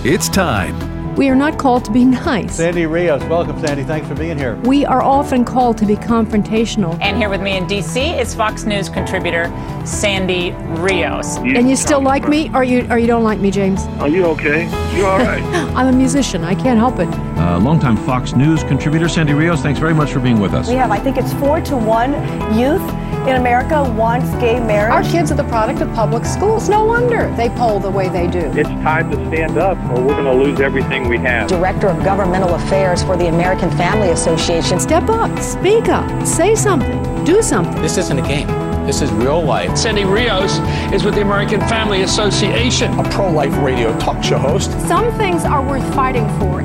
It's time. We are not called to be nice. Sandy Rios. Welcome, Sandy. Thanks for being here. We are often called to be confrontational. And here with me in D.C. is Fox News contributor Sandy Rios. And you still like me, or you don't like me, James? Are you okay? You all right? I'm a musician. I can't help it. Longtime Fox News contributor Sandy Rios, thanks very much for being with us. We have, I think it's 4-1 youth in America wants gay marriage. Our kids are the product of public schools. No wonder they poll the way they do. It's time to stand up or we're going to lose everything we have. Director of Governmental Affairs for the American Family Association. Step up, speak up, say something, do something. This isn't a game. This is real life. Sandy Rios is with the American Family Association. A pro-life radio talk show host. Some things are worth fighting for.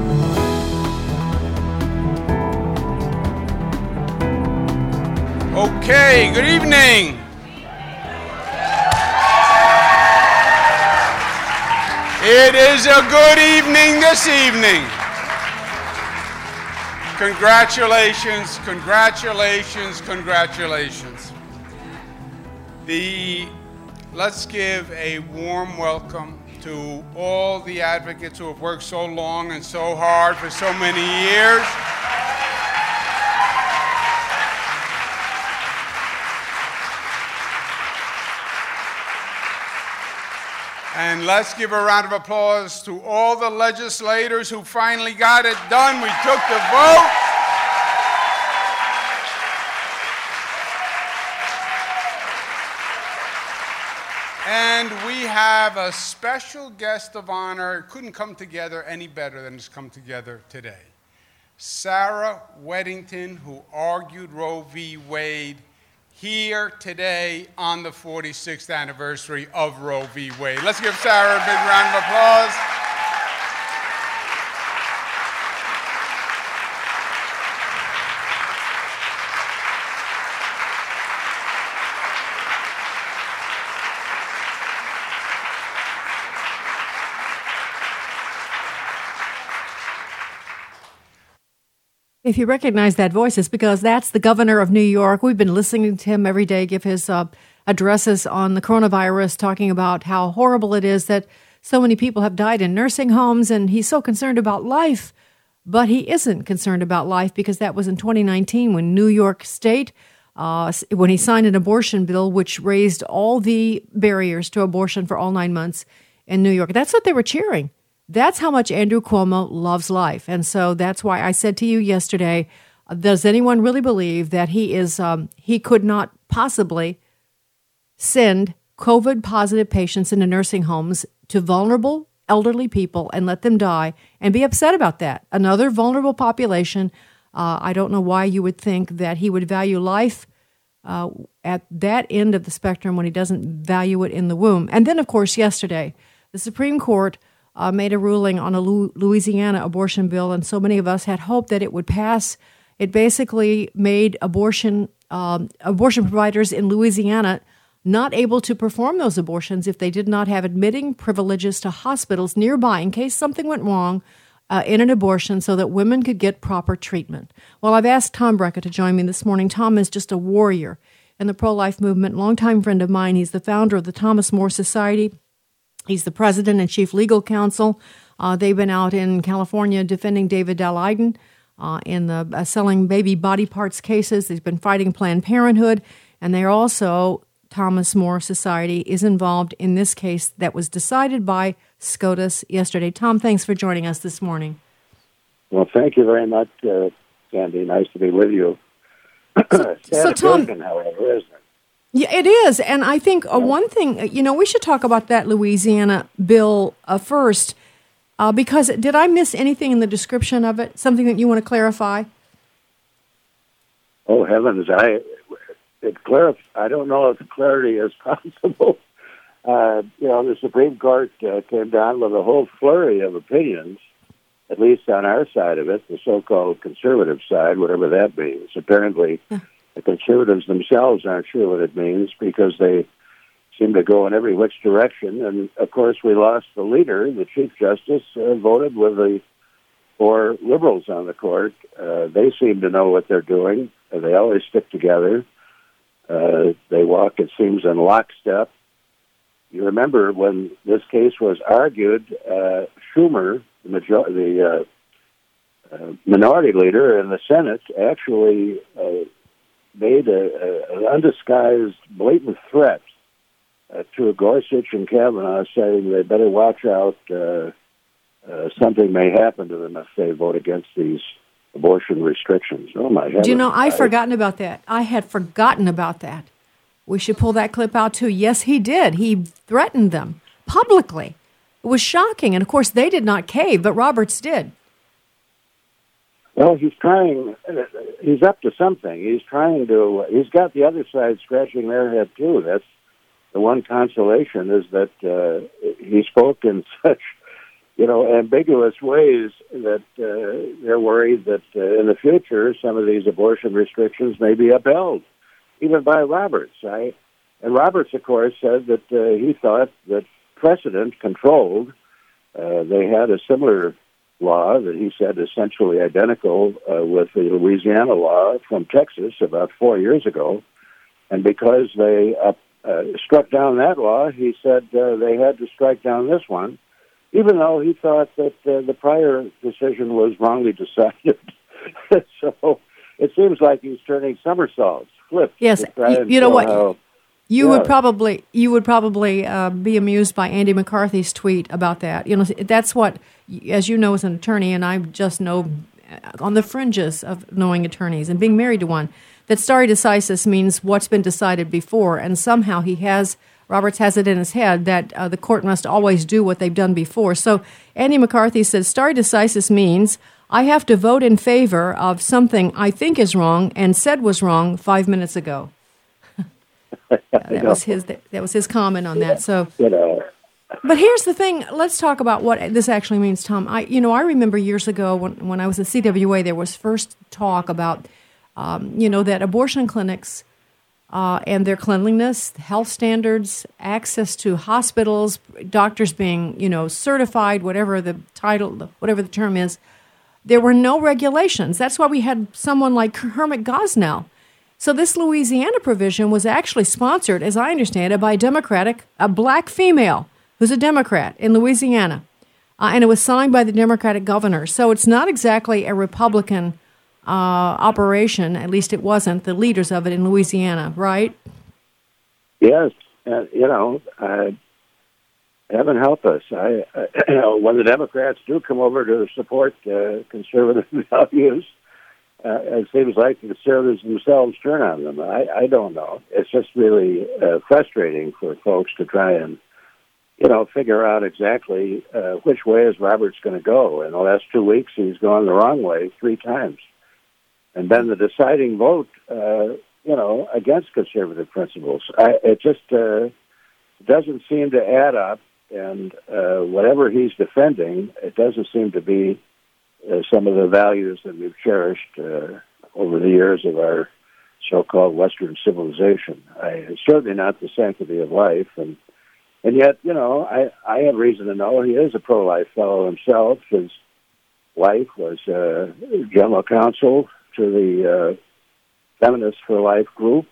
Okay, good evening. It is a good evening this evening. Congratulations, congratulations, congratulations. Let's give a warm welcome to all the advocates who have worked so long and so hard for so many years. And let's give a round of applause to all the legislators who finally got it done. We took the vote. And we have a special guest of honor. It couldn't come together any better than it's come together today. Sarah Weddington, who argued Roe v. Wade, here today on the 46th anniversary of Roe v. Wade. Let's give Sarah a big round of applause. If you recognize that voice, it's because that's the governor of New York. We've been listening to him every day give his addresses on the coronavirus, talking about how horrible it is that so many people have died in nursing homes, and he's so concerned about life. But he isn't concerned about life because that was in 2019 when New York State, when he signed an abortion bill which raised all the barriers to abortion for all 9 months in New York. That's what they were cheering. That's how much Andrew Cuomo loves life. And so that's why I said to you yesterday, does anyone really believe that he could not possibly send COVID-positive patients into nursing homes to vulnerable elderly people and let them die and be upset about that? Another vulnerable population. I don't know why you would think that he would value life at that end of the spectrum when he doesn't value it in the womb. And then, of course, yesterday, the Supreme Court made a ruling on a Louisiana abortion bill, and so many of us had hoped that it would pass. It basically made abortion providers in Louisiana not able to perform those abortions if they did not have admitting privileges to hospitals nearby in case something went wrong in an abortion so that women could get proper treatment. Well, I've asked Tom Brecka to join me this morning. Tom is just a warrior in the pro-life movement, longtime friend of mine. He's the founder of the Thomas More Society. He's the president and chief legal counsel. They've been out in California defending David Daleiden in the selling baby body parts cases. He's been fighting Planned Parenthood. And they're also, Thomas More Society is involved in this case that was decided by SCOTUS yesterday. Tom, thanks for joining us this morning. Well, thank you very much, Sandy. Nice to be with you. So Tom, however, isn't it? Yeah, it is. And I think one thing, we should talk about that Louisiana bill first, because did I miss anything in the description of it? Something that you want to clarify? Oh, heavens. I don't know if the clarity is possible. The Supreme Court came down with a whole flurry of opinions, at least on our side of it, the so-called conservative side, whatever that means. Apparently, the conservatives themselves aren't sure what it means because they seem to go in every which direction. And, of course, we lost the leader. The Chief Justice voted with the 4 liberals on the court. They seem to know what they're doing. They always stick together. They walk, it seems, in lockstep. You remember when this case was argued, Schumer, the minority leader in the Senate, actually made an undisguised, blatant threat to Gorsuch and Kavanaugh, saying they better watch out. Something may happen to them if they vote against these abortion restrictions. Oh, my heavens. Do you know, I've forgotten about that. I had forgotten about that. We should pull that clip out, too. Yes, he did. He threatened them publicly. It was shocking. And, of course, they did not cave, but Roberts did. Well, he's trying. He's up to something. He's trying to. He's got the other side scratching their head, too. That's the one consolation, is that he spoke in such, ambiguous ways that they're worried that in the future some of these abortion restrictions may be upheld, even by Roberts. And Roberts, of course, said that he thought that precedent controlled. They had a similar law that he said essentially identical with the Louisiana law from Texas about 4 years ago. And because they struck down that law, he said they had to strike down this one, even though he thought that the prior decision was wrongly decided. So it seems like he's turning somersaults, flips. Yes, you know what? You would probably be amused by Andy McCarthy's tweet about that. That's what, as you know, as an attorney, and I just know on the fringes of knowing attorneys and being married to one, that stare decisis means what's been decided before, and somehow Roberts has it in his head that the court must always do what they've done before. So Andy McCarthy says stare decisis means I have to vote in favor of something I think is wrong and said was wrong 5 minutes ago. That was his comment on that. So, but here's the thing. Let's talk about what this actually means, Tom. I remember years ago when I was at CWA, there was first talk about, that abortion clinics and their cleanliness, health standards, access to hospitals, doctors being, certified, whatever the term is, there were no regulations. That's why we had someone like Hermit Gosnell. So this Louisiana provision was actually sponsored, as I understand it, by a black female who's a Democrat in Louisiana. And it was signed by the Democratic governor. So it's not exactly a Republican operation, at least it wasn't, the leaders of it in Louisiana, right? Yes. Heaven help us. When the Democrats do come over to support conservative values, it seems like the conservatives themselves turn on them. I don't know. It's just really frustrating for folks to try and, figure out exactly which way is Roberts going to go. In the last 2 weeks, he's gone the wrong way 3 times. And then the deciding vote, against conservative principles. It just doesn't seem to add up. And whatever he's defending, it doesn't seem to be some of the values that we've cherished over the years of our so-called Western civilization. It's certainly not the sanctity of life, and yet, I have reason to know he is a pro-life fellow himself. His wife was general counsel to the Feminists for Life group.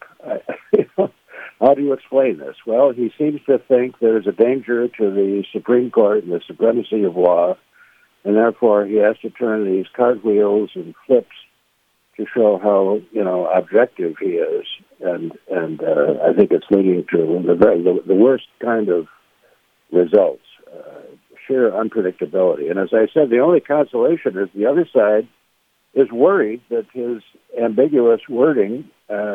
How do you explain this? Well, he seems to think there's a danger to the Supreme Court and the supremacy of law, and therefore he has to turn these cartwheels and flips to show how, objective he is. And I think it's leading to the worst kind of results, sheer unpredictability. And as I said, the only consolation is the other side is worried that his ambiguous wording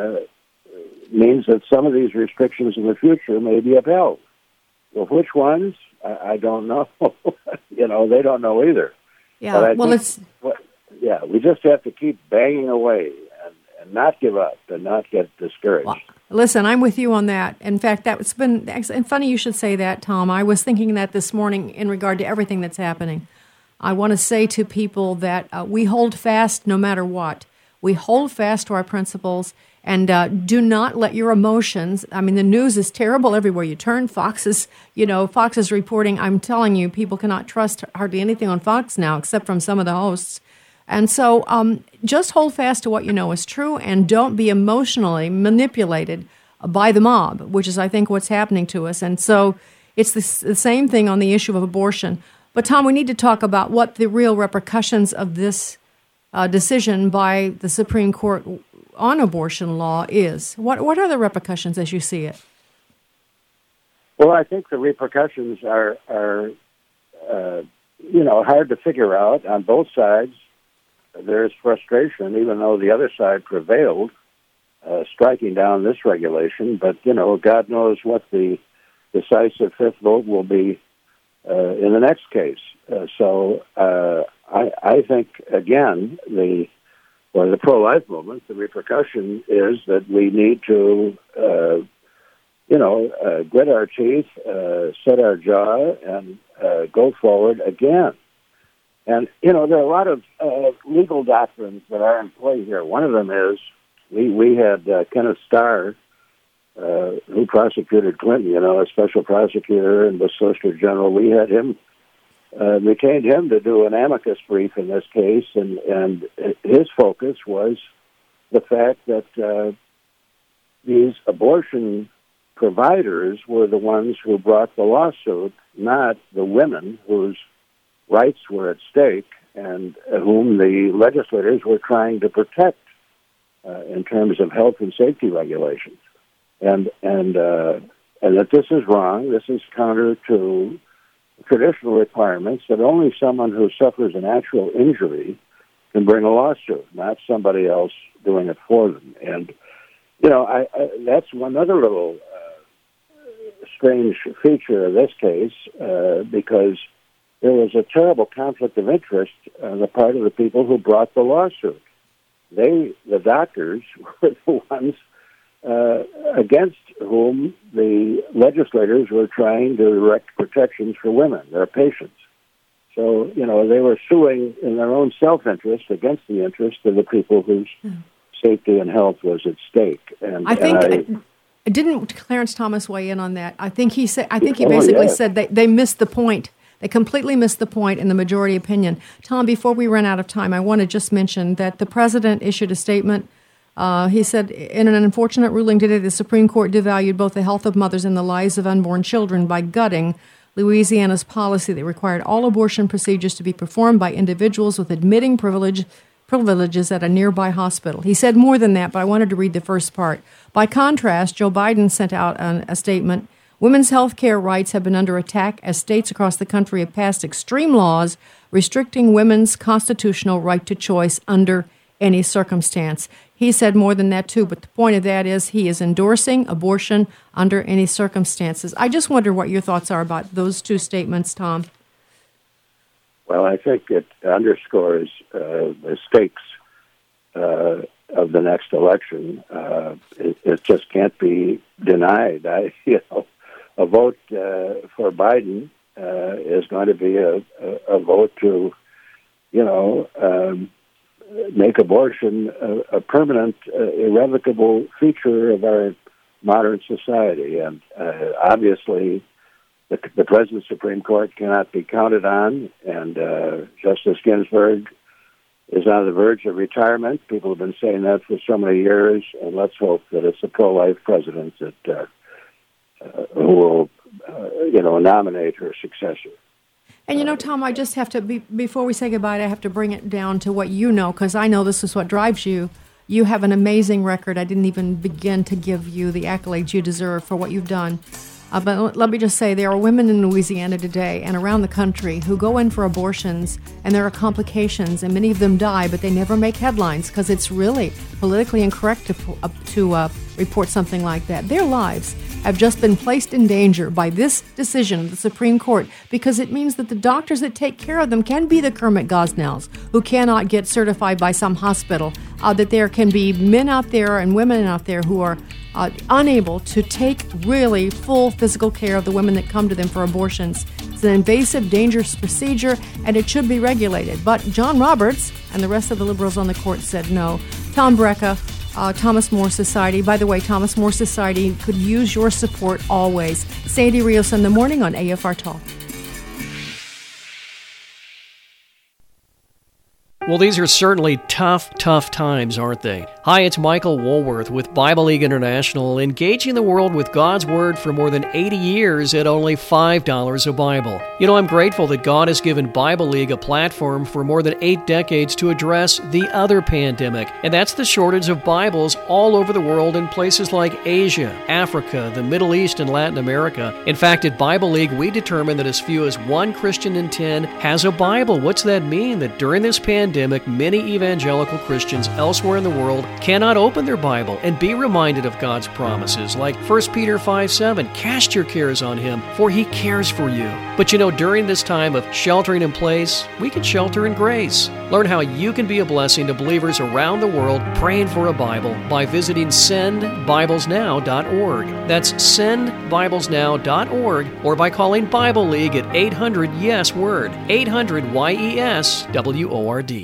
means that some of these restrictions in the future may be upheld. Well, which ones? I don't know. They don't know either. Yeah, we just have to keep banging away and not give up and not get discouraged. Well, listen, I'm with you on that. In fact, that's been, and funny you should say that, Tom. I was thinking that this morning in regard to everything that's happening. I want to say to people that we hold fast no matter what. We hold fast to our principles. And do not let your emotions, the news is terrible everywhere you turn. Fox is reporting, I'm telling you, people cannot trust hardly anything on Fox now except from some of the hosts. And so just hold fast to what you know is true and don't be emotionally manipulated by the mob, which is, I think, what's happening to us. And so it's the same thing on the issue of abortion. But, Tom, we need to talk about what the real repercussions of this decision by the Supreme Court on abortion law is. What are the repercussions as you see it? Well, I think the repercussions are hard to figure out on both sides. There's frustration, even though the other side prevailed, striking down this regulation. But, God knows what the decisive fifth vote will be in the next case. So I think, again, the pro-life movement, the repercussion is that we need to, grit our teeth, set our jaw, and go forward again. And, there are a lot of legal doctrines that are in play here. One of them is we had Kenneth Starr, who prosecuted Clinton, a special prosecutor and the Solicitor General. We had him, retained him to do an amicus brief in this case, and his focus was the fact that these abortion providers were the ones who brought the lawsuit, not the women whose rights were at stake and whom the legislators were trying to protect in terms of health and safety regulations. And that this is wrong. This is counter to traditional requirements that only someone who suffers an actual injury can bring a lawsuit, not somebody else doing it for them. And that's one other little strange feature of this case, because there was a terrible conflict of interest on the part of the people who brought the lawsuit. The doctors, were the ones against whom the legislators were trying to erect protections for women, their patients. So, they were suing in their own self-interest against the interest of the people whose safety and health was at stake. And didn't Clarence Thomas weigh in on that? I think he basically said they missed the point. They completely missed the point in the majority opinion. Tom, before we run out of time, I want to just mention that the president issued a statement. He said, in an unfortunate ruling today, the Supreme Court devalued both the health of mothers and the lives of unborn children by gutting Louisiana's policy that required all abortion procedures to be performed by individuals with admitting privileges at a nearby hospital. He said more than that, but I wanted to read the first part. By contrast, Joe Biden sent out a statement. Women's health care rights have been under attack as states across the country have passed extreme laws restricting women's constitutional right to choice under any circumstance. He said more than that, too, but the point of that is he is endorsing abortion under any circumstances. I just wonder what your thoughts are about those two statements, Tom. Well, I think it underscores the stakes of the next election. It just can't be denied. A vote for Biden is going to be a vote to, make abortion a permanent, irrevocable feature of our modern society. And obviously, the President's Supreme Court cannot be counted on, and Justice Ginsburg is on the verge of retirement. People have been saying that for so many years, and let's hope that it's a pro-life president that who will, nominate her successor. And, Tom, I just have to, before we say goodbye, I have to bring it down to what you know, because I know this is what drives you. You have an amazing record. I didn't even begin to give you the accolades you deserve for what you've done. But let me just say, there are women in Louisiana today and around the country who go in for abortions, and there are complications, and many of them die, but they never make headlines because it's really politically incorrect to report something like that. Their lives have just been placed in danger by this decision of the Supreme Court, because it means that the doctors that take care of them can be the Kermit Gosnells who cannot get certified by some hospital, that there can be men out there and women out there who are unable to take really full physical care of the women that come to them for abortions. It's an invasive, dangerous procedure, and it should be regulated. But John Roberts and the rest of the liberals on the court said no. Tom Brecka, Thomas More Society. By the way, Thomas More Society could use your support always. Sandy Rios in the morning on AFR Talk. Well, these are certainly tough times, aren't they? Hi, it's Michael Woolworth with Bible League International, engaging the world with God's Word for more than 80 years at only $5 a Bible. You know, I'm grateful that God has given Bible League a platform for more than 8 decades to address the other pandemic, and that's the shortage of Bibles all over the world in places like Asia, Africa, the Middle East, and Latin America. In fact, at Bible League, we determined that as few as 1 Christian in 10 has a Bible. What's that mean? That during this pandemic, many evangelical Christians elsewhere in the world cannot open their Bible and be reminded of God's promises, like 1 Peter 5:7, cast your cares on Him, for He cares for you. But you know, during this time of sheltering in place, we can shelter in grace. Learn how you can be a blessing to believers around the world praying for a Bible by visiting sendbiblesnow.org. That's sendbiblesnow.org, or by calling Bible League at 800-YES-WORD, 800-YES-WORD.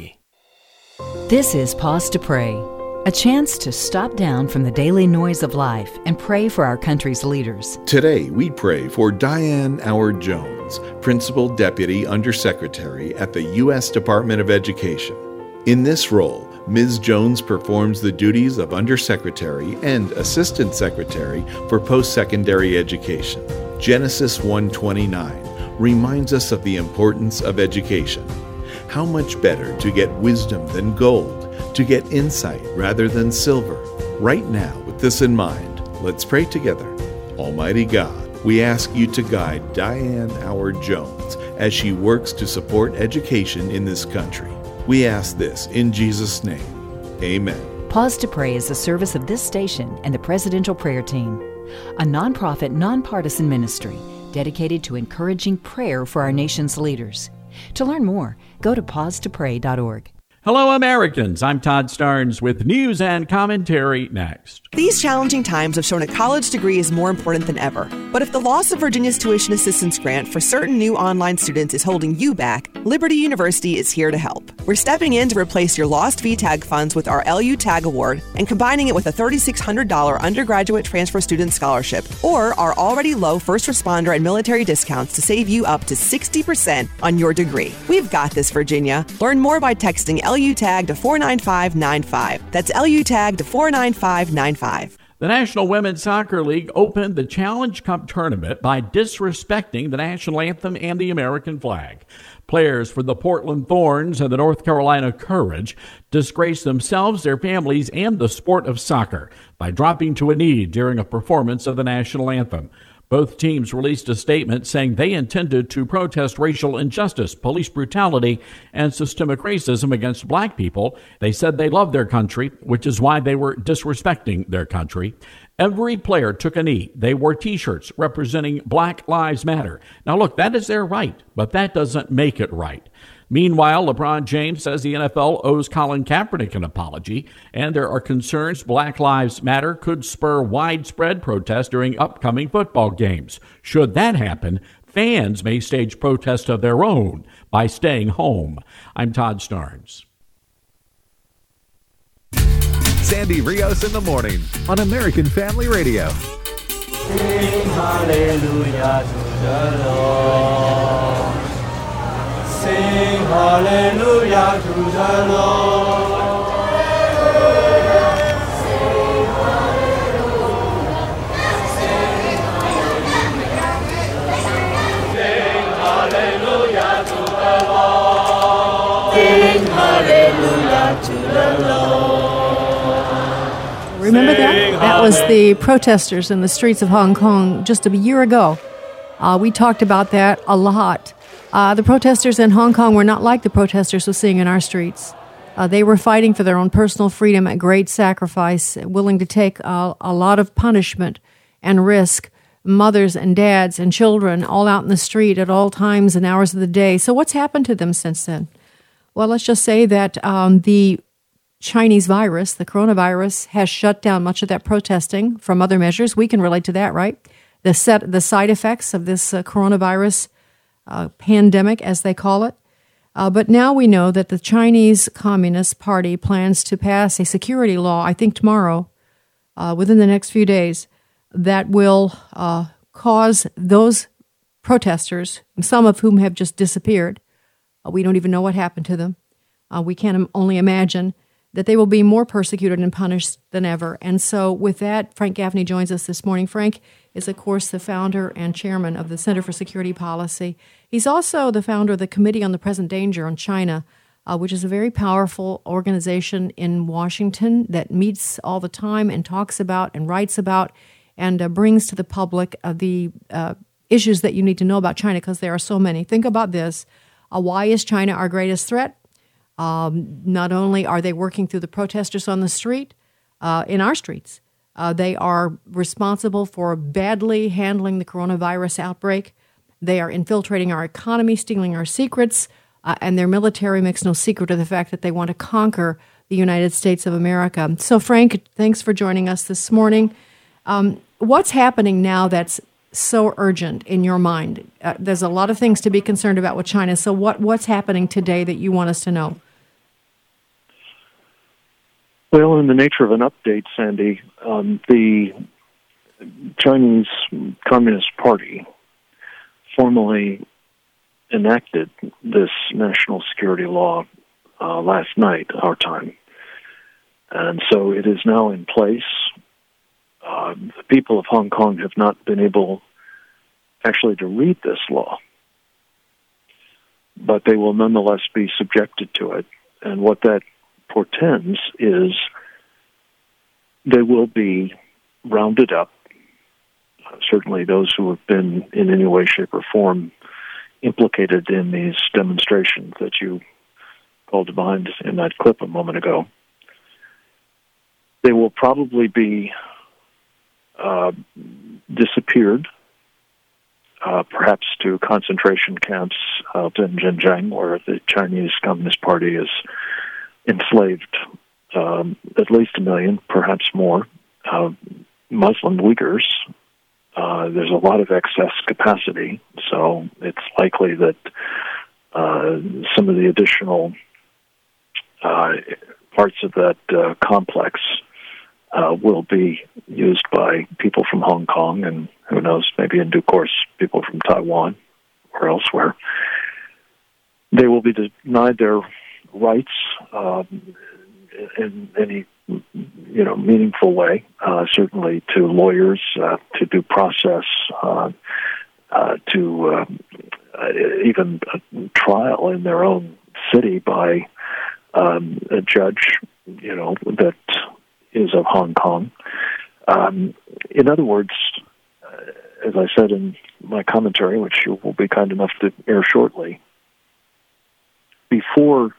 This is Pause to Pray, a chance to stop down from the daily noise of life and pray for our country's leaders. Today, we pray for Diane Howard Jones, Principal Deputy Undersecretary at the U.S. Department of Education. In this role, Ms. Jones performs the duties of Undersecretary and Assistant Secretary for Post-Secondary Education. Genesis 1:29 reminds us of the importance of education. How much better to get wisdom than gold, to get insight rather than silver. Right now, with this in mind, let's pray together. Almighty God, we ask you to guide Diane Howard Jones as she works to support education in this country. We ask this in Jesus' name. Amen. Pause to Pray is a service of this station and the Presidential Prayer Team, a nonprofit, nonpartisan ministry dedicated to encouraging prayer for our nation's leaders. To learn more, go to pausetopray.org. Hello, Americans. I'm Todd Starnes with news and commentary next. These challenging times have shown a college degree is more important than ever. But if the loss of Virginia's tuition assistance grant for certain new online students is holding you back, Liberty University is here to help. We're stepping in to replace your lost VTAG funds with our LU TAG Award and combining it with a $3,600 undergraduate transfer student scholarship or our already low first responder and military discounts to save you up to 60% on your degree. We've got this, Virginia. Learn more by texting LU TAG to 49595. That's LU TAG to 49595. The National Women's Soccer League opened the Challenge Cup tournament by disrespecting the national anthem and the American flag. Players for the Portland Thorns and the North Carolina Courage disgraced themselves, their families, and the sport of soccer by dropping to a knee during a performance of the national anthem. Both teams released a statement saying they intended to protest racial injustice, police brutality, and systemic racism against black people. They said they love their country, which is why they were disrespecting their country. Every player took a knee. They wore T-shirts representing Black Lives Matter. Now, look, that is their right, but that doesn't make it right. Meanwhile, LeBron James says the NFL owes Colin Kaepernick an apology, and there are concerns Black Lives Matter could spur widespread protests during upcoming football games. Should that happen, fans may stage protests of their own by staying home. I'm Todd Starnes. Sandy Rios in the morning on American Family Radio. Sing hallelujah to the Lord. Sing hallelujah to the Lord. Sing hallelujah. Sing hallelujah to the Lord. Sing hallelujah to the Lord. Remember that? That was the protesters in the streets of Hong Kong just a year ago. We talked about that a lot. The protesters in Hong Kong were not like the protesters we're seeing in our streets. They were fighting for their own personal freedom at great sacrifice, willing to take a lot of punishment and risk, mothers and dads and children all out in the street at all times and hours of the day. So what's happened to them since then? Well, let's just say that the Chinese virus, the coronavirus, has shut down much of that protesting from other measures. We can relate to that, right? The side effects of this coronavirus pandemic, as they call it. But now we know that the Chinese Communist Party plans to pass a security law, I think tomorrow, within the next few days, that will cause those protesters, some of whom have just disappeared, we don't even know what happened to them, we can only imagine that they will be more persecuted and punished than ever. And so with that, Frank Gaffney joins us this morning. Frank is, of course, the founder and chairman of the Center for Security Policy. He's also the founder of the Committee on the Present Danger on China, which is a very powerful organization in Washington that meets all the time and talks about and writes about and brings to the public the issues that you need to know about China, because there are so many. Think about this. Why is China our greatest threat? Not only are they working through the protesters on the street, in our streets, they are responsible for badly handling the coronavirus outbreak. They are infiltrating our economy, stealing our secrets, and their military makes no secret of the fact that they want to conquer the United States of America. So, Frank, thanks for joining us this morning. What's happening now that's so urgent in your mind? There's a lot of things to be concerned about with China. So what's happening today that you want us to know? Well, in the nature of an update, Sandy, the Chinese Communist Party formally enacted this national security law last night, our time. And so it is now in place. The people of Hong Kong have not been able actually to read this law, but they will nonetheless be subjected to it. And what that portends is they will be rounded up. Certainly those who have been in any way, shape, or form implicated in these demonstrations that you called to mind in that clip a moment ago. They will probably be disappeared, perhaps to concentration camps out in Xinjiang, where the Chinese Communist Party is enslaved at least 1 million, perhaps more, Muslim Uyghurs. There's a lot of excess capacity, so it's likely that some of the additional parts of that complex will be used by people from Hong Kong, and who knows, maybe in due course, people from Taiwan or elsewhere. They will be denied their rights in any meaningful way, certainly to lawyers, to due process, to even a trial in their own city by a judge, that is of Hong Kong. In other words, as I said in my commentary, which you will be kind enough to air shortly, before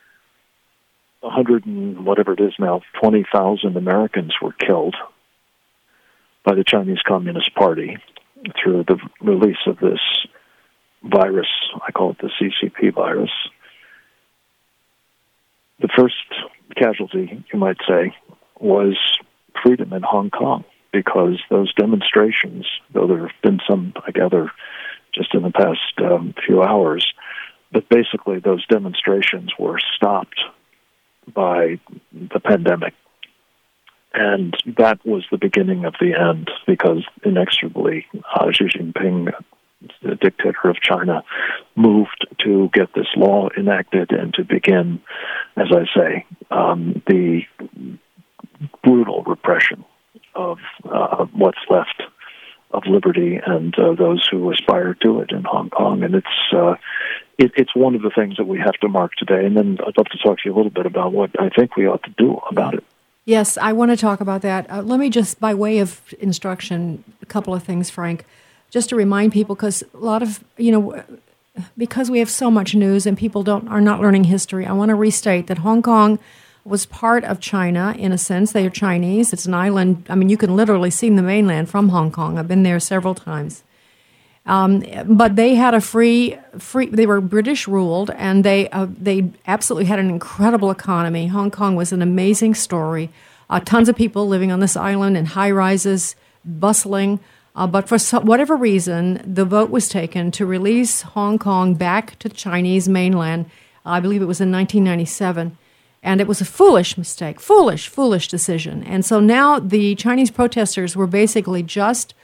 100 and whatever it is now, 20,000 Americans were killed by the Chinese Communist Party through the release of this virus. I call it the CCP virus. The first casualty, you might say, was freedom in Hong Kong, because those demonstrations, though there have been some, I gather, just in the past few hours, but basically those demonstrations were stopped by the pandemic. And that was the beginning of the end, because inexorably Xi Jinping, the dictator of China, moved to get this law enacted and to begin, as I say, the brutal repression of what's left of liberty and those who aspire to it in Hong Kong. And it's one of the things that we have to mark today. And then I'd love to talk to you a little bit about what I think we ought to do about it. Yes, I want to talk about that. Let me just, by way of instruction, a couple of things, Frank, just to remind people, because a lot of, because we have so much news and people are not learning history, I want to restate that Hong Kong was part of China, in a sense. They are Chinese. It's an island. I mean, you can literally see the mainland from Hong Kong. I've been there several times. But they had a free. They were British ruled, and they absolutely had an incredible economy. Hong Kong was an amazing story. Tons of people living on this island in high rises, bustling. But for whatever reason, the vote was taken to release Hong Kong back to the Chinese mainland. I believe it was in 1997. And it was a foolish mistake, foolish decision. And so now the Chinese protesters were basically just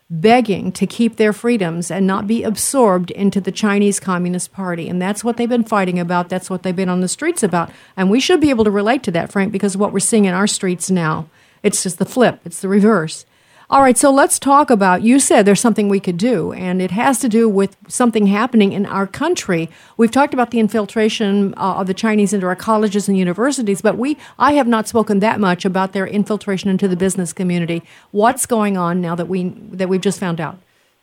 begging to keep their freedoms and not be absorbed into the Chinese Communist Party. And that's what they've been fighting about. That's what they've been on the streets about. And we should be able to relate to that, Frank, because of what we're seeing in our streets now. It's just the flip. It's the reverse. All right, so let's talk about, you said there's something we could do, and it has to do with something happening in our country. We've talked about the infiltration of the Chinese into our colleges and universities, but I have not spoken that much about their infiltration into the business community. What's going on now that we've just found out?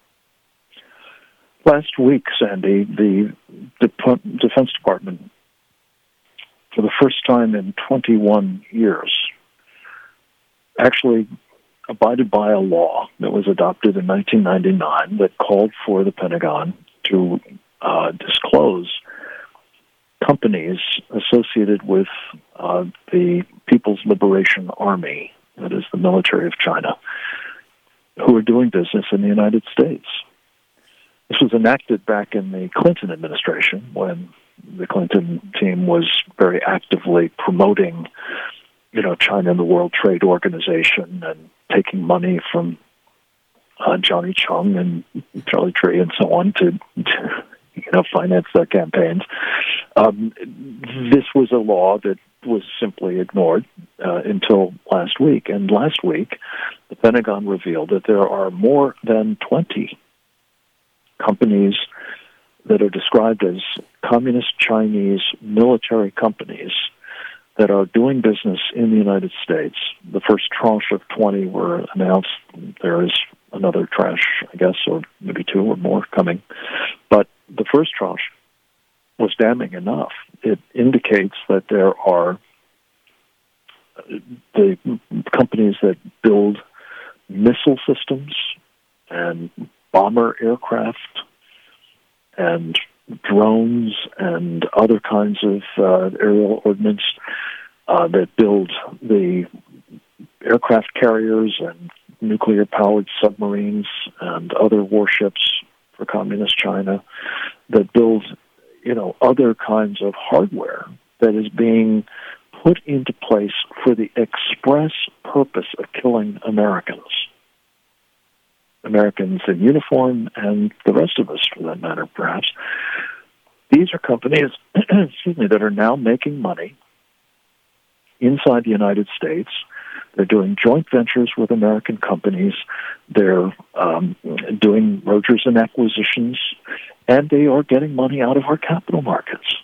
Last week, Sandy, the Defense Department, for the first time in 21 years, actually abided by a law that was adopted in 1999 that called for the Pentagon to disclose companies associated with the People's Liberation Army, that is the military of China, who are doing business in the United States. This was enacted back in the Clinton administration when the Clinton team was very actively promoting China and the World Trade Organization and taking money from Johnny Chung and Charlie Tree and so on to finance their campaigns. This was a law that was simply ignored until last week. And last week, the Pentagon revealed that there are more than 20 companies that are described as communist Chinese military companies that are doing business in the United States. The first tranche of 20 were announced. There is another tranche, I guess, or maybe two or more coming. But the first tranche was damning enough. It indicates that there are the companies that build missile systems and bomber aircraft and drones and other kinds of aerial ordnance that build the aircraft carriers and nuclear-powered submarines and other warships for communist China, that build, other kinds of hardware that is being put into place for the express purpose of killing Americans in uniform, and the rest of us, for that matter, perhaps. These are companies, that are now making money inside the United States. They're doing joint ventures with American companies. They're doing mergers and acquisitions, and they are getting money out of our capital markets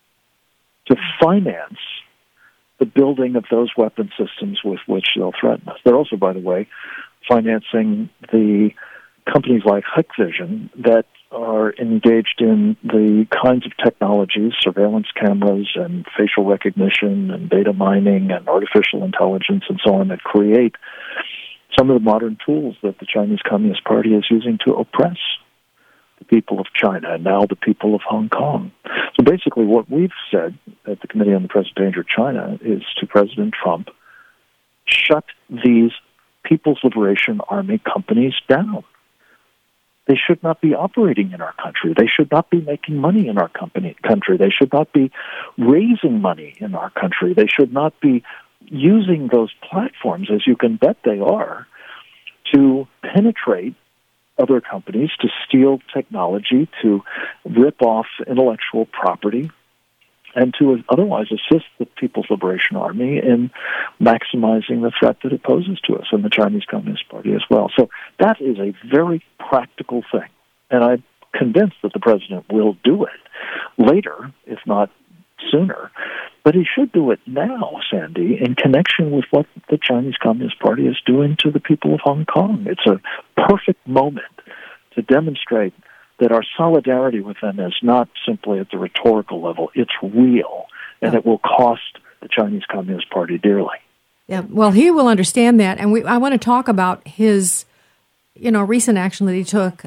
to finance the building of those weapon systems with which they'll threaten us. They're also, by the way, financing the companies like Hikvision that are engaged in the kinds of technologies, surveillance cameras and facial recognition and data mining and artificial intelligence and so on, that create some of the modern tools that the Chinese Communist Party is using to oppress the people of China and now the people of Hong Kong. So basically what we've said at the Committee on the Present Danger of China is to President Trump, shut these People's Liberation Army companies down. They should not be operating in our country. They should not be making money in our country. They should not be raising money in our country. They should not be using those platforms, as you can bet they are, to penetrate other companies, to steal technology, to rip off intellectual property, and to otherwise assist the People's Liberation Army in maximizing the threat that it poses to us, and the Chinese Communist Party as well. So that is a very practical thing, and I'm convinced that the president will do it later, if not sooner. But he should do it now, Sandy, in connection with what the Chinese Communist Party is doing to the people of Hong Kong. It's a perfect moment to demonstrate that our solidarity with them is not simply at the rhetorical level. It's real, and it will cost the Chinese Communist Party dearly. Yeah, well, he will understand that, and I want to talk about his, recent action that he took,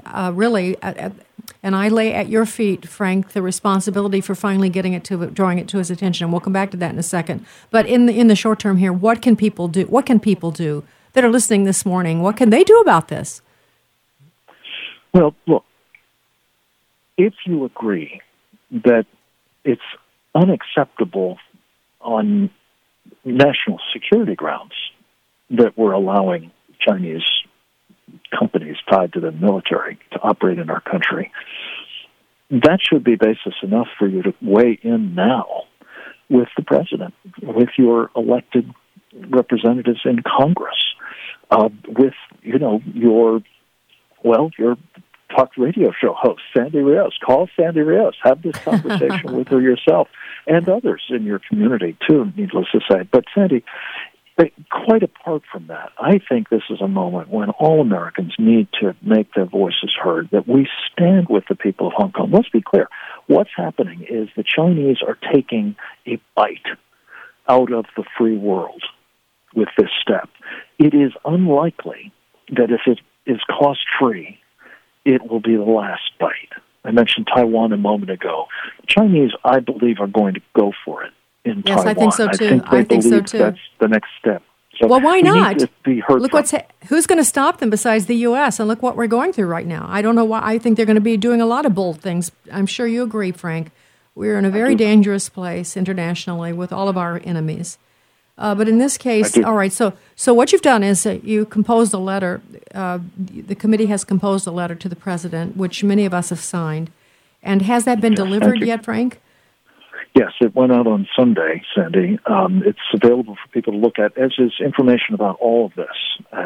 and I lay at your feet, Frank, the responsibility for finally drawing it to his attention. And we'll come back to that in a second. But in the short term here, what can people do? What can people do that are listening this morning? What can they do about this? Well, look, if you agree that it's unacceptable on national security grounds that we're allowing Chinese companies tied to the military to operate in our country. That should be basis enough for you to weigh in now with the president, with your elected representatives in Congress, with, your talk radio show host, Sandy Rios. Call Sandy Rios. Have this conversation with her yourself and others in your community, too, needless to say. But, Sandy, quite apart from that, I think this is a moment when all Americans need to make their voices heard, that we stand with the people of Hong Kong. Let's be clear. What's happening is the Chinese are taking a bite out of the free world with this step. It is unlikely that if it is cost-free, it will be the last bite. I mentioned Taiwan a moment ago. The Chinese, I believe, are going to go for it in Taiwan. I think so, too. I think so, too. That's the next step. So well, why not? Need to be heard look from. Who's going to stop them besides the U.S.? And look what we're going through right now. I don't know why. I think they're going to be doing a lot of bold things. I'm sure you agree, Frank. We're in a very dangerous place internationally with all of our enemies. But in this case, all right, so what you've done is you composed a letter. The committee has composed a letter to the president, which many of us have signed. And has that been delivered yet, Frank? Yes, it went out on Sunday, Sandy. It's available for people to look at, as is information about all of this at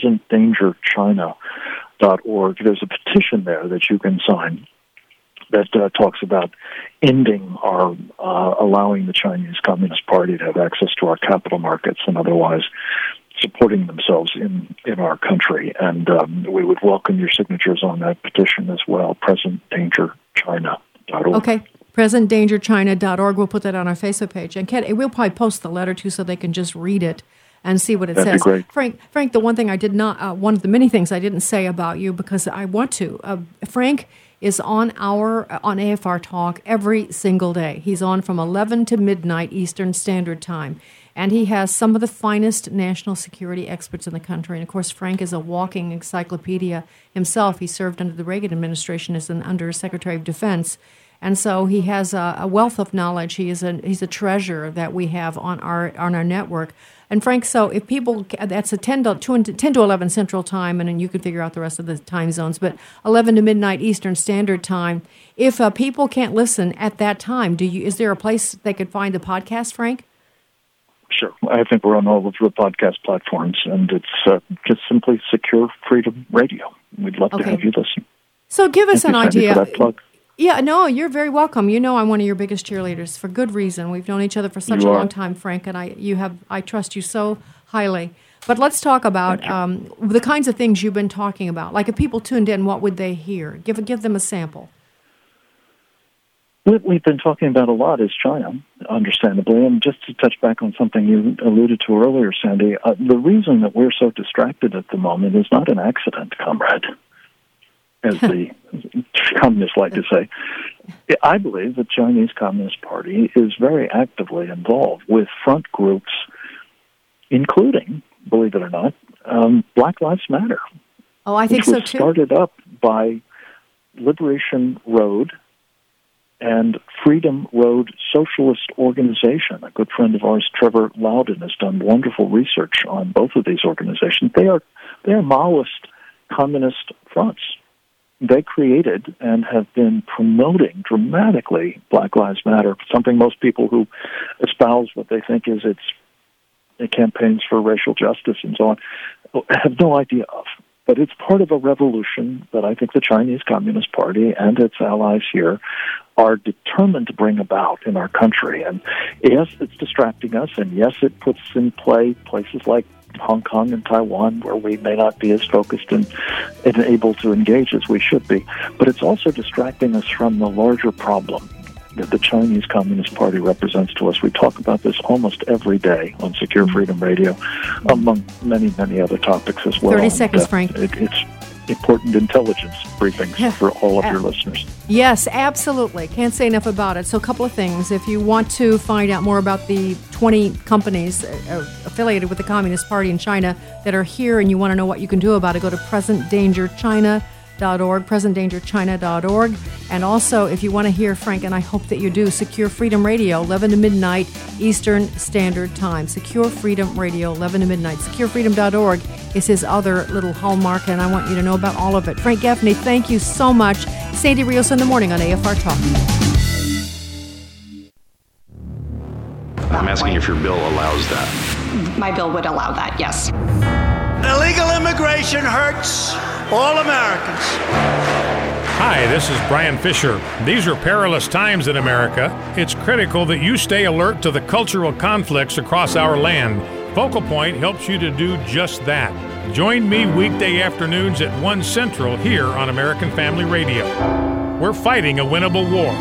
presentdangerchina.org. There's a petition there that you can sign that talks about ending our allowing the Chinese Communist Party to have access to our capital markets and otherwise supporting themselves in our country. And we would welcome your signatures on that petition as well, presentdangerchina.org. Okay. PresentDangerChina.org. We'll put that on our Facebook page. And Ken, we'll probably post the letter, too, so they can just read it and see what it That'd says. Be great. Frank, the one thing I did not, one of the many things I didn't say about you because I want to. Frank is on AFR Talk every single day. He's on from 11 to midnight Eastern Standard Time. And he has some of the finest national security experts in the country. And, of course, Frank is a walking encyclopedia himself. He served under the Reagan administration as an Under Secretary of Defense. And so he has a wealth of knowledge. He's a treasure that we have on our network. And Frank, so if people, that's a 10 to 11 Central Time, and then you can figure out the rest of the time zones, but 11 to midnight Eastern Standard Time. If people can't listen at that time, is there a place they could find the podcast, Frank? Sure. I think we're on all of the podcast platforms, and it's just simply Secure Freedom Radio. We'd love to have you listen. So give us an idea. For that plug. Yeah, no, you're very welcome. You know I'm one of your biggest cheerleaders for good reason. We've known each other for such a long time, Frank, and I trust you so highly. But let's talk about the kinds of things you've been talking about. Like if people tuned in, what would they hear? Give them a sample. What we've been talking about a lot is China, understandably. And just to touch back on something you alluded to earlier, Sandy, the reason that we're so distracted at the moment is not an accident, comrade, as the communists like to say. I believe the Chinese Communist Party is very actively involved with front groups, including, believe it or not, Black Lives Matter. Oh, I think so, too. Started up by Liberation Road and Freedom Road Socialist Organization. A good friend of ours, Trevor Loudon, has done wonderful research on both of these organizations. They are Maoist communist fronts. They created and have been promoting dramatically Black Lives Matter, something most people who espouse what they think is its campaigns for racial justice and so on have no idea of. But it's part of a revolution that I think the Chinese Communist Party and its allies here are determined to bring about in our country. And yes, it's distracting us, and yes, it puts in play places like Hong Kong and Taiwan, where we may not be as focused and able to engage as we should be. But it's also distracting us from the larger problem that the Chinese Communist Party represents to us. We talk about this almost every day on Secure Freedom Radio, among many, many other topics as well. 30 seconds, Frank. It's important intelligence briefings for all of your listeners. Yes, absolutely. Can't say enough about it. So a couple of things. If you want to find out more about the 20 companies affiliated with the Communist Party in China that are here and you want to know what you can do about it, go to presentdangerchina.org. presentdangerchina.org. And also, if you want to hear Frank, and I hope that you do, Secure Freedom Radio, 11 to midnight Eastern Standard Time. Secure Freedom Radio, 11 to midnight. SecureFreedom.org is his other little hallmark, and I want you to know about all of it. Frank Gaffney, thank you so much. Sandy Rios in the morning on AFR Talk. I'm asking if your bill allows that. My bill would allow that, yes. Illegal immigration hurts all Americans. Hi, this is Brian Fisher. These are perilous times in America. It's critical that you stay alert to the cultural conflicts across our land. Focal Point helps you to do just that. Join me weekday afternoons at 1 Central here on American Family Radio. We're fighting a winnable war.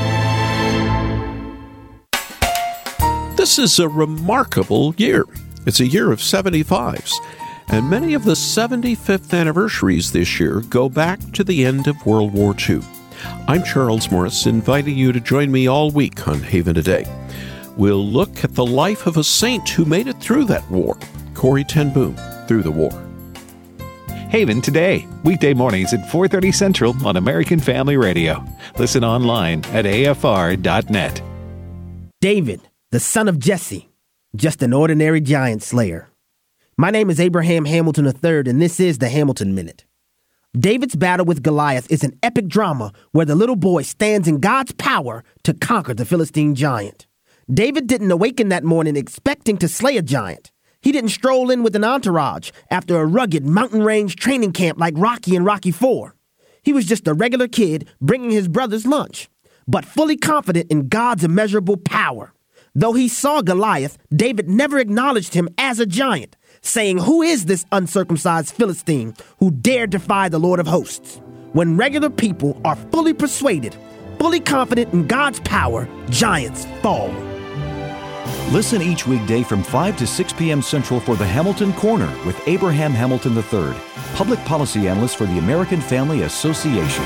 This is a remarkable year. It's a year of 75s. And many of the 75th anniversaries this year go back to the end of World War II. I'm Charles Morris, inviting you to join me all week on Haven Today. We'll look at the life of a saint who made it through that war, Corrie ten Boom, through the war. Haven Today, weekday mornings at 4:30 Central on American Family Radio. Listen online at afr.net. David, the son of Jesse, just an ordinary giant slayer. My name is Abraham Hamilton III, and this is the Hamilton Minute. David's battle with Goliath is an epic drama where the little boy stands in God's power to conquer the Philistine giant. David didn't awaken that morning expecting to slay a giant. He didn't stroll in with an entourage after a rugged mountain range training camp like Rocky and Rocky IV. He was just a regular kid bringing his brother's lunch, but fully confident in God's immeasurable power. Though he saw Goliath, David never acknowledged him as a giant, saying, "Who is this uncircumcised Philistine who dared defy the Lord of hosts?" When regular people are fully persuaded, fully confident in God's power, giants fall. Listen each weekday from 5 to 6 p.m. Central for the Hamilton Corner with Abraham Hamilton III, public policy analyst for the American Family Association.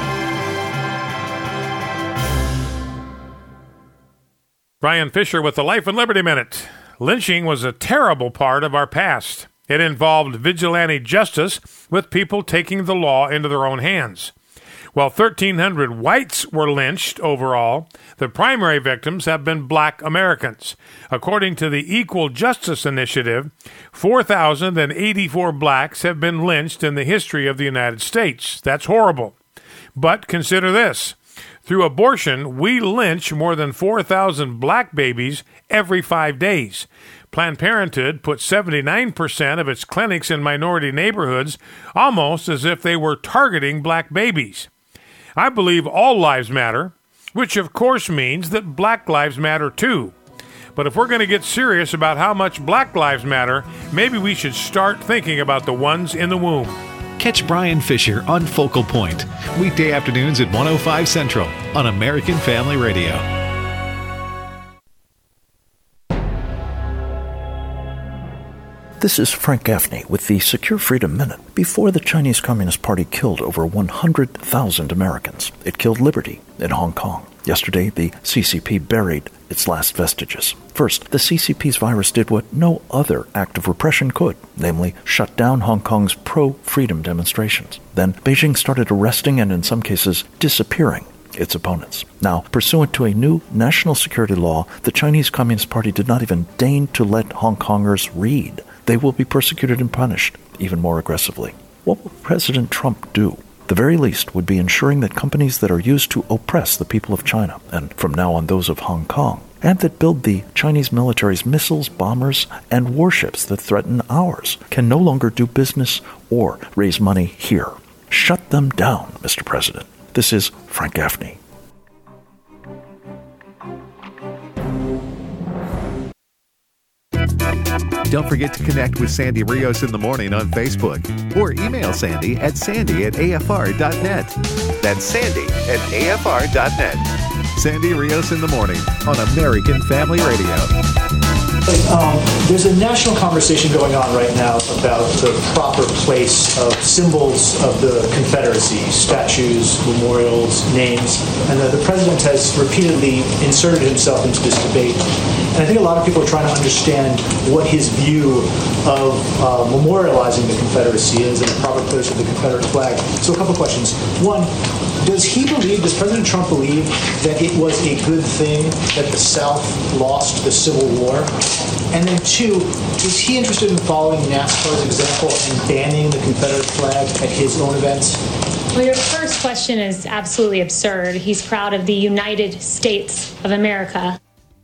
Brian Fisher with the Life and Liberty Minute. Lynching was a terrible part of our past. It involved vigilante justice with people taking the law into their own hands. While 1,300 whites were lynched overall, the primary victims have been black Americans. According to the Equal Justice Initiative, 4,084 blacks have been lynched in the history of the United States. That's horrible. But consider this. Through abortion, we lynch more than 4,000 black babies every 5 days. Planned Parenthood put 79% of its clinics in minority neighborhoods, almost as if they were targeting black babies. I believe all lives matter, which of course means that black lives matter too. But if we're going to get serious about how much black lives matter, maybe we should start thinking about the ones in the womb. Catch Brian Fisher on Focal Point, weekday afternoons at 1:05 Central on American Family Radio. This is Frank Gaffney with the Secure Freedom Minute. Before the Chinese Communist Party killed over 100,000 Americans, it killed liberty in Hong Kong. Yesterday, the CCP buried its last vestiges. First, the CCP's virus did what no other act of repression could, namely shut down Hong Kong's pro-freedom demonstrations. Then, Beijing started arresting and, in some cases, disappearing its opponents. Now, pursuant to a new national security law, the Chinese Communist Party did not even deign to let Hong Kongers read. They will be persecuted and punished even more aggressively. What will President Trump do? The very least would be ensuring that companies that are used to oppress the people of China, and from now on those of Hong Kong, and that build the Chinese military's missiles, bombers, and warships that threaten ours, can no longer do business or raise money here. Shut them down, Mr. President. This is Frank Gaffney. Don't forget to connect with Sandy Rios in the morning on Facebook or email Sandy at sandy@afr.net. That's sandy@afr.net. Sandy Rios in the morning on American Family Radio. There's a national conversation going on right now about the proper place of symbols of the Confederacy, statues, memorials, names, and the president has repeatedly inserted himself into this debate. And I think a lot of people are trying to understand what his view of memorializing the Confederacy is and the proper place of the Confederate flag. So a couple questions. One, does President Trump believe that it was a good thing that the South lost the Civil War? And then two, is he interested in following NASCAR's example and banning the Confederate flag at his own events? Well, your first question is absolutely absurd. He's proud of the United States of America.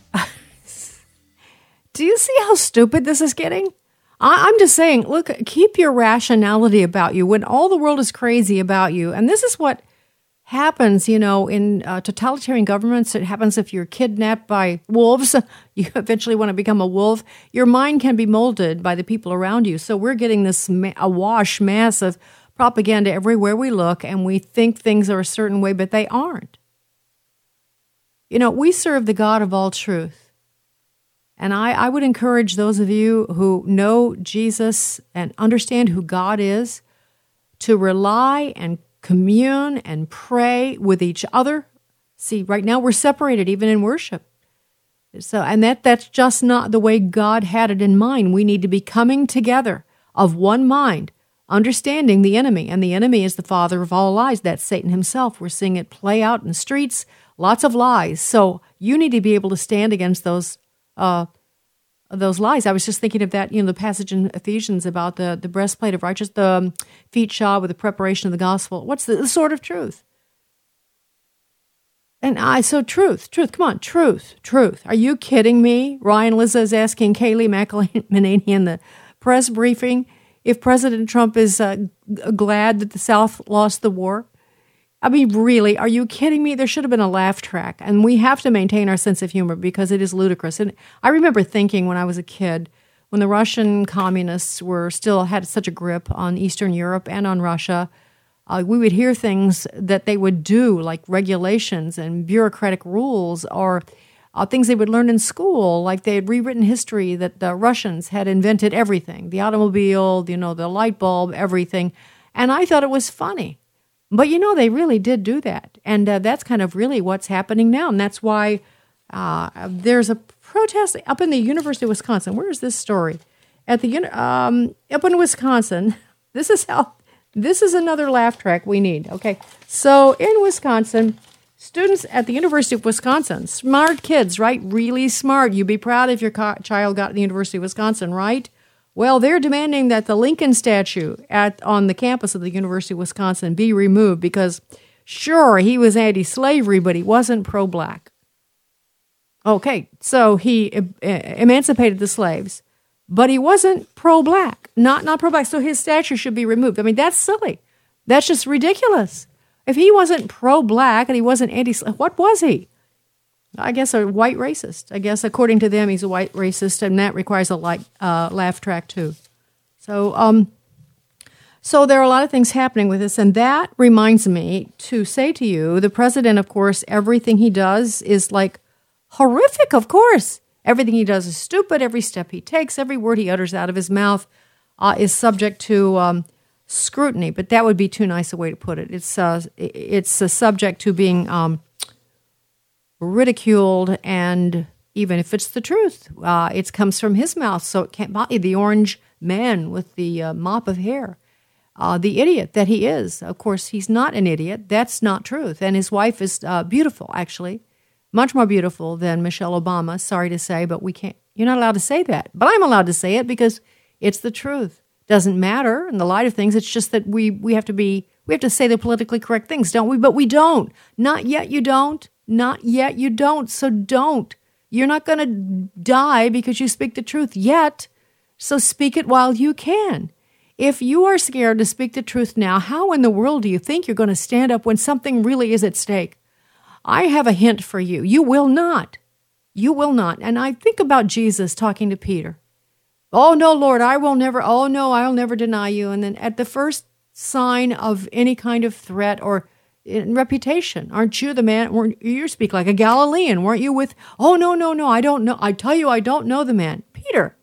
Do you see how stupid this is getting? I'm just saying, look, keep your rationality about you when all the world is crazy about you. And this is what happens, in totalitarian governments. It happens if you're kidnapped by wolves. You eventually want to become a wolf. Your mind can be molded by the people around you. So we're getting this awash mass of propaganda everywhere we look, and we think things are a certain way, but they aren't. We serve the God of all truth. And I would encourage those of you who know Jesus and understand who God is to rely and commune and pray with each other. See, right now we're separated even in worship. So, and that's just not the way God had it in mind. We need to be coming together of one mind, understanding the enemy. And the enemy is the father of all lies. That's Satan himself. We're seeing it play out in the streets, lots of lies. So you need to be able to stand against those lies. I was just thinking of that, the passage in Ephesians about the breastplate of righteousness, the feet shod with the preparation of the gospel. What's the sword of truth? And truth. Come on, truth. Are you kidding me? Ryan Lizza is asking Kayleigh McEnany in the press briefing if President Trump is glad that the South lost the war. I mean, really, are you kidding me? There should have been a laugh track, and we have to maintain our sense of humor because it is ludicrous. And I remember thinking when I was a kid, when the Russian communists had such a grip on Eastern Europe and on Russia, we would hear things that they would do, like regulations and bureaucratic rules, or things they would learn in school, like they had rewritten history that the Russians had invented everything, the automobile, the light bulb, everything. And I thought it was funny. But, they really did do that. And that's kind of really what's happening now. And that's why there's a protest up in the University of Wisconsin. Where is this story? Up in Wisconsin, this is another laugh track we need. Okay. So in Wisconsin, students at the University of Wisconsin, smart kids, right? Really smart. You'd be proud if your child got to the University of Wisconsin, right? Well, they're demanding that the Lincoln statue on the campus of the University of Wisconsin be removed because, sure, he was anti-slavery, but he wasn't pro-black. Okay, so he emancipated the slaves, but he wasn't pro-black, not pro-black, so his statue should be removed. I mean, that's silly. That's just ridiculous. If he wasn't pro-black and he wasn't anti-slavery, what was he? I guess a white racist. I guess according to them, he's a white racist, and that requires a laugh track too. So there are a lot of things happening with this, and that reminds me to say to you, the president, of course, everything he does is like horrific. Of course, everything he does is stupid. Every step he takes, every word he utters out of his mouth, is subject to scrutiny. But that would be too nice a way to put it. It's a subject to being ridiculed, and even if it's the truth, it comes from his mouth, so it can't be the orange man with the mop of hair, the idiot that he is. Of course, he's not an idiot. That's not truth. And his wife is beautiful, actually, much more beautiful than Michelle Obama. Sorry to say, but we can't. You're not allowed to say that, but I'm allowed to say it because it's the truth. Doesn't matter in the light of things. It's just that we have to say the politically correct things, don't we? But we don't. Not yet. You don't. Not yet, you don't, so don't. You're not going to die because you speak the truth yet, so speak it while you can. If you are scared to speak the truth now, how in the world do you think you're going to stand up when something really is at stake? I have a hint for you. You will not. You will not. And I think about Jesus talking to Peter. Oh, no, Lord, I'll never deny you. And then at the first sign of any kind of threat or in reputation. Aren't you the man? You speak like a Galilean. Weren't you with, oh, no, I don't know. I tell you, I don't know the man. Peter.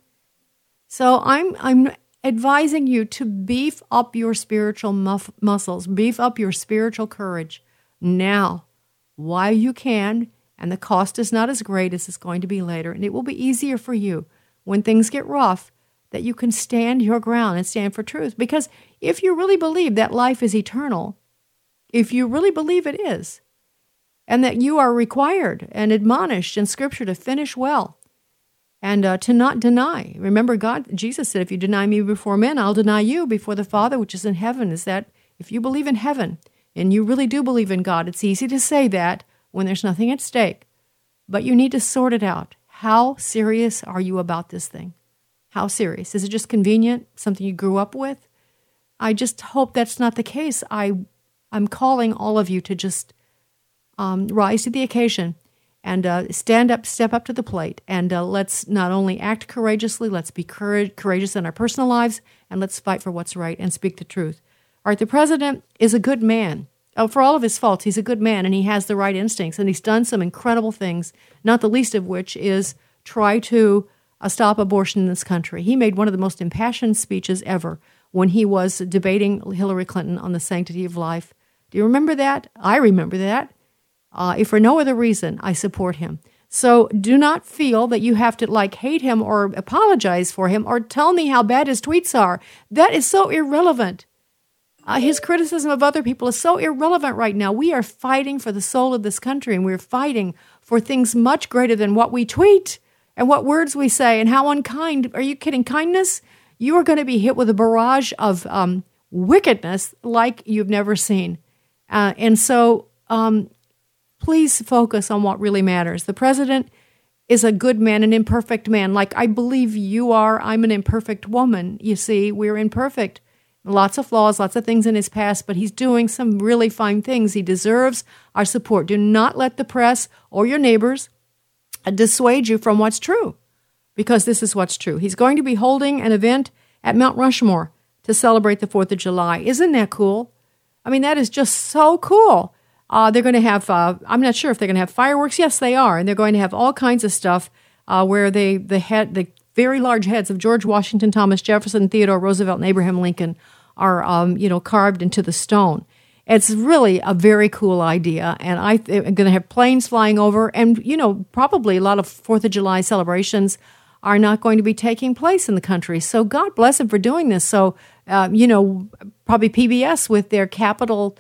So I'm advising you to beef up your spiritual muscles, beef up your spiritual courage now while you can, and the cost is not as great as it's going to be later, and it will be easier for you when things get rough that you can stand your ground and stand for truth. Because if you really believe that life is eternal, if you really believe it is, and that you are required and admonished in Scripture to finish well, and to not deny. Remember, Jesus said, if you deny me before men, I'll deny you before the Father which is in heaven. Is that if you believe in heaven and you really do believe in God, it's easy to say that when there's nothing at stake. But you need to sort it out. How serious are you about this thing? How serious? Is it just convenient, something you grew up with? I just hope that's not the case. I'm calling all of you to just rise to the occasion and stand up, step up to the plate, and let's not only act courageously, let's be courageous in our personal lives, and let's fight for what's right and speak the truth. All right, the president is a good man. For all of his faults, he's a good man, and he has the right instincts, and he's done some incredible things, not the least of which is try to stop abortion in this country. He made one of the most impassioned speeches ever when he was debating Hillary Clinton on the sanctity of life. Do you remember that? I remember that. If for no other reason, I support him. So do not feel that you have to hate him or apologize for him or tell me how bad his tweets are. That is so irrelevant. His criticism of other people is so irrelevant right now. We are fighting for the soul of this country, and we're fighting for things much greater than what we tweet and what words we say and how unkind. Are you kidding? Kindness? You are going to be hit with a barrage of wickedness like you've never seen. And so please focus on what really matters. The president is a good man, an imperfect man. Like I believe you are. I'm an imperfect woman. You see, we're imperfect. Lots of flaws, lots of things in his past, but he's doing some really fine things. He deserves our support. Do not let the press or your neighbors dissuade you from what's true, because this is what's true. He's going to be holding an event at Mount Rushmore to celebrate the 4th of July. Isn't that cool? I mean, that is just so cool. They're going to have, I'm not sure if they're going to have fireworks. Yes, they are. And they're going to have all kinds of stuff where the very large heads of George Washington, Thomas Jefferson, Theodore Roosevelt, and Abraham Lincoln are, carved into the stone. It's really a very cool idea. And I'm going to have planes flying over. And, probably a lot of 4th of July celebrations are not going to be taking place in the country. So God bless him for doing this. So, probably PBS with their Capitol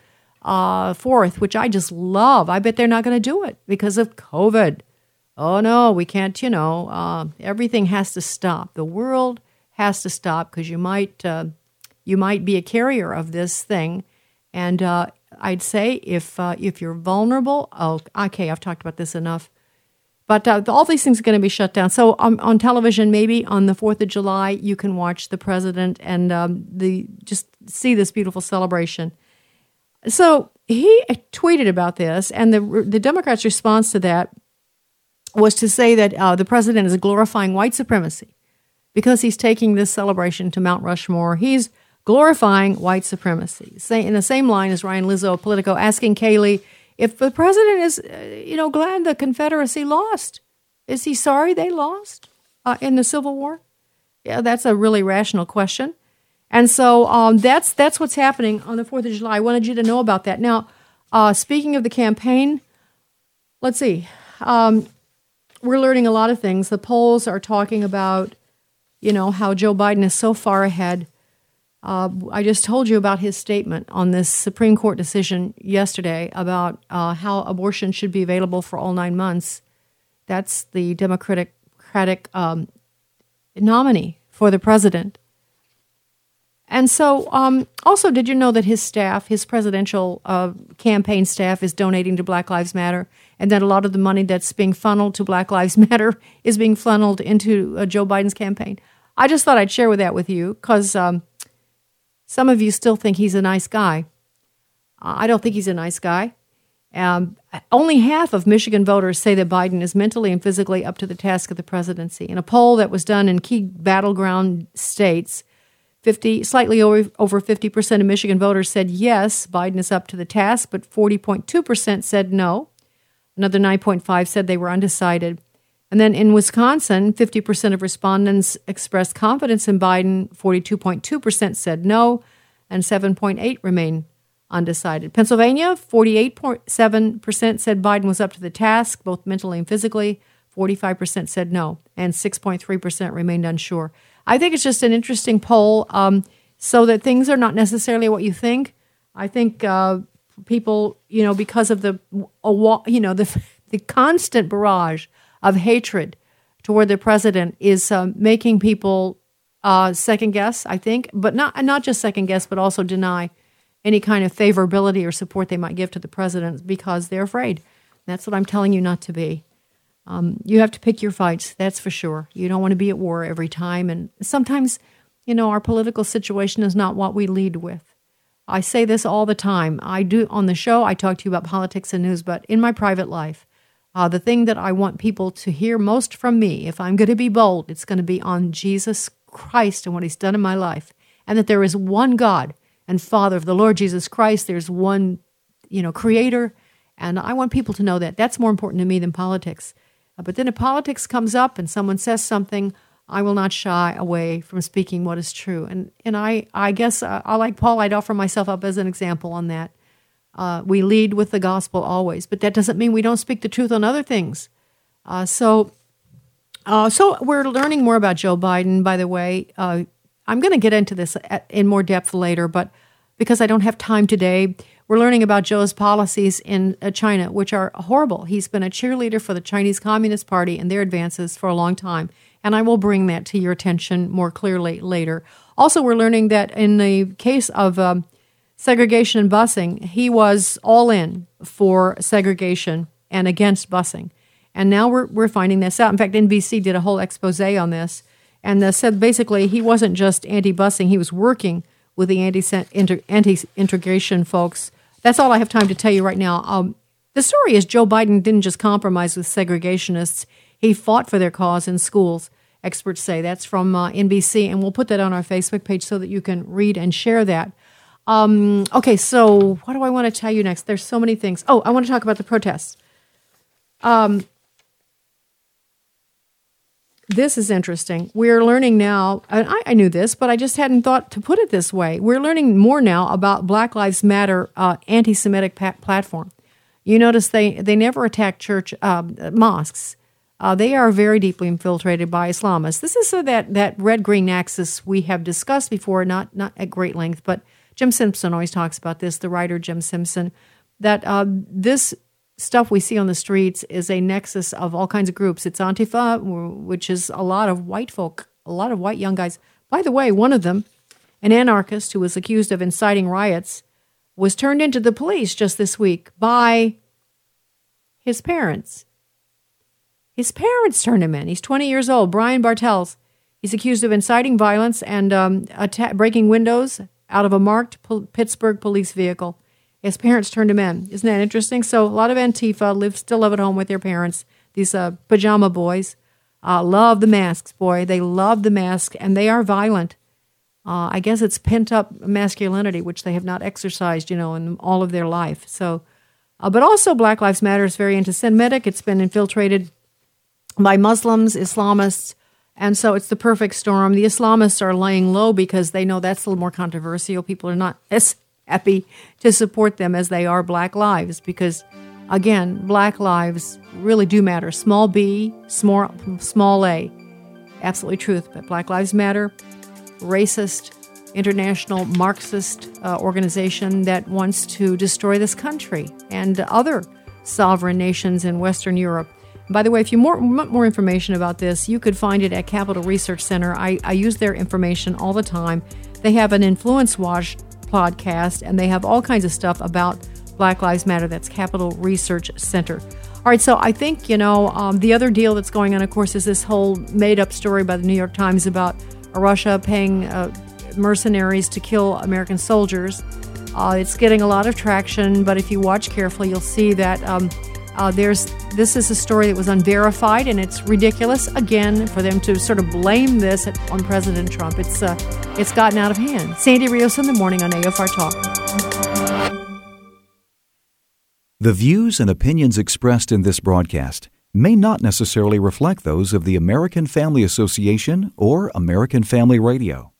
4th, which I just love. I bet they're not going to do it because of COVID. Oh, no, we can't, everything has to stop. The world has to stop because you might be a carrier of this thing. And I'd say if you're vulnerable, okay, I've talked about this enough. But all these things are going to be shut down. So on television, maybe on the 4th of July, you can watch the president and just see this beautiful celebration. So he tweeted about this, and the Democrats' response to that was to say that the president is glorifying white supremacy because he's taking this celebration to Mount Rushmore. He's glorifying white supremacy. In the same line as Ryan Lizzo of Politico, asking Kayleigh if the president is, glad the Confederacy lost. Is he sorry they lost in the Civil War? Yeah, that's a really rational question. And so that's what's happening on the 4th of July. I wanted you to know about that. Now, speaking of the campaign, let's see. We're learning a lot of things. The polls are talking about, how Joe Biden is so far ahead. I just told you about his statement on this Supreme Court decision yesterday about how abortion should be available for all 9 months. That's the Democratic nominee for the president. And so, also, did you know that his staff, his presidential campaign staff, is donating to Black Lives Matter, and that a lot of the money that's being funneled to Black Lives Matter is being funneled into Joe Biden's campaign? I just thought I'd share that with you because some of you still think he's a nice guy. I don't think he's a nice guy. Only half of Michigan voters say that Biden is mentally and physically up to the task of the presidency. In a poll that was done in key battleground states, Slightly over 50% of Michigan voters said yes, Biden is up to the task, but 40.2% said no. Another 9.5% said they were undecided. And then in Wisconsin, 50% of respondents expressed confidence in Biden, 42.2% said no, and 7.8% remain undecided. Pennsylvania, 48.7% said Biden was up to the task, both mentally and physically. 45% said no, and 6.3% remained unsure. I think it's just an interesting poll, so that things are not necessarily what you think. I think people, because of the constant barrage of hatred toward the president is making people second guess, I think, but not just second guess, but also deny any kind of favorability or support they might give to the president because they're afraid. That's what I'm telling you not to be. You have to pick your fights, that's for sure. You don't want to be at war every time. And sometimes, our political situation is not what we lead with. I say this all the time. I do on the show, I talk to you about politics and news, but in my private life, the thing that I want people to hear most from me, if I'm going to be bold, it's going to be on Jesus Christ and what he's done in my life. And that there is one God and Father of the Lord Jesus Christ. There's one, creator. And I want people to know that. That's more important to me than politics. But then if politics comes up and someone says something, I will not shy away from speaking what is true. And I guess I like Paul, I'd offer myself up as an example on that. We lead with the gospel always, but that doesn't mean we don't speak the truth on other things. So we're learning more about Joe Biden, by the way. I'm going to get into this in more depth later, but because I don't have time today, we're learning about Joe's policies in China, which are horrible. He's been a cheerleader for the Chinese Communist Party and their advances for a long time, and I will bring that to your attention more clearly later. Also, we're learning that in the case of segregation and busing, he was all in for segregation and against busing. And now we're finding this out. In fact, NBC did a whole expose on this and said basically he wasn't just anti-busing, he was working with the anti-integration folks. That's all I have time to tell you right now. The story is Joe Biden didn't just compromise with segregationists. He fought for their cause in schools, experts say. That's from NBC, and we'll put that on our Facebook page so that you can read and share that. Okay, so what do I want to tell you next? There's so many things. Oh, I want to talk about the protests. This is interesting. We're learning now, and I knew this, but I just hadn't thought to put it this way. We're learning more now about Black Lives Matter anti-Semitic platform. You notice they never attack church mosques. They are very deeply infiltrated by Islamists. This is that red-green axis we have discussed before, not at great length, but Jim Simpson always talks about this, the writer Jim Simpson, that this stuff we see on the streets is a nexus of all kinds of groups. It's Antifa, which is a lot of white folk, a lot of white young guys. By the way, one of them, an anarchist who was accused of inciting riots, was turned into the police just this week by his parents. His parents turned him in. He's 20 years old, Brian Bartels. He's accused of inciting violence and breaking windows out of a marked Pittsburgh police vehicle. His parents turned him in. Isn't that interesting? So a lot of Antifa still live at home with their parents. These pajama boys love the masks, boy. They love the mask, and they are violent. I guess it's pent-up masculinity, which they have not exercised, in all of their life. So, but also Black Lives Matter is very anti-Semitic. It's been infiltrated by Muslims, Islamists, and so it's the perfect storm. The Islamists are laying low because they know that's a little more controversial. People are not as happy to support them as they are Black lives because, again, Black lives really do matter. Small b, small a. Absolutely truth. But Black Lives Matter, racist, international Marxist organization that wants to destroy this country and other sovereign nations in Western Europe. By the way, if you want more information about this, you could find it at Capital Research Center. I use their information all the time. They have an Influence Watch podcast, and they have all kinds of stuff about Black Lives Matter. That's Capital Research Center. All right, so I think, the other deal that's going on, of course, is this whole made-up story by the New York Times about Russia paying mercenaries to kill American soldiers. It's getting a lot of traction, but if you watch carefully, you'll see that This is a story that was unverified, and it's ridiculous, again, for them to sort of blame this on President Trump. It's gotten out of hand. Sandy Rios in the morning on AFR Talk. The views and opinions expressed in this broadcast may not necessarily reflect those of the American Family Association or American Family Radio.